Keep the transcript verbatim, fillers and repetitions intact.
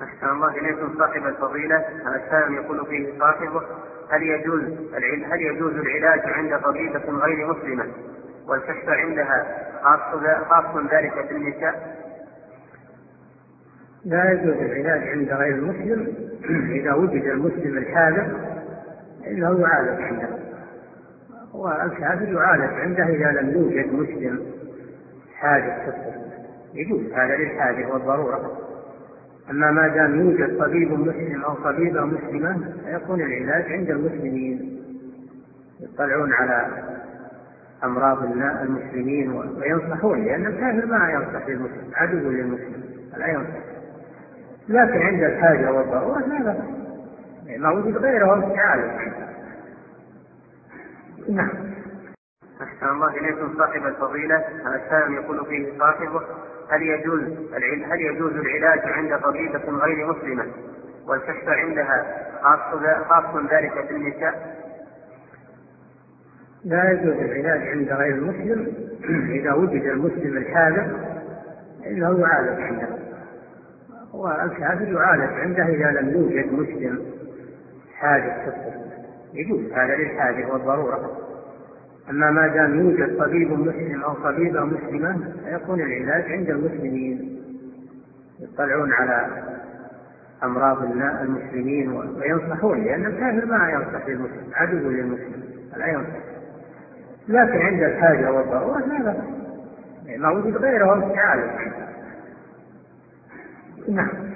أحسن الله إليكم صاحب الفضيلة. هذا السائل يقول فيه صاحبه: هل يجوز هل يجوز العلاج عند طبيبة غير مسلمة والكشف عندها خاص خاص ذلك بالنساء؟ لا يجوز العلاج عند غير المسلم إذا وجد المسلم الحاذق إنه يعالج عنده، والكافر يعالج عنده إذا لم يوجد مسلم حاذق في الطب، يجوز هذا للحاجة والضرورة. أما ما دام يوجد طبيب مسلم أو طبيبة مسلمة فيكون العلاج عند المسلمين، يطلعون على أمراض المسلمين وينصحون، لأن الكافر ما ينصح للمسلم، عدو للمسلم لا ينصح. لكن عند الحاجة والضرورة لا بأس، ما وجد غيرهم يعالج. نعم. أحسن الله إليكم صاحب الفضيلة. هذا السائل يقول فيه صاحبه: هل يجوز هل يجوز العلاج عند طبيبة غير مسلمة والكشف عندها خاص خاص ذلك بالنساء؟ لا يجوز العلاج عند غير المسلم إذا وجد المسلم الحاذق إنه يعالج عنده، والكافر يعالج عنده إذا لم يوجد مسلم حاذق في الطب، يجوز هذا للحاجة والضرورة. أما ما دام يوجد طبيب مسلم أو طبيبة مسلمة فيكون العلاج عند المسلمين، يطلعون على أمراض المسلمين وينصحون، لأن الكافر ما ينصح للمسلم، عدو للمسلم لا ينصح. لكن عند الحاجة والضرورة لا بأس، ما وجد غيرهم يعالج. نعم.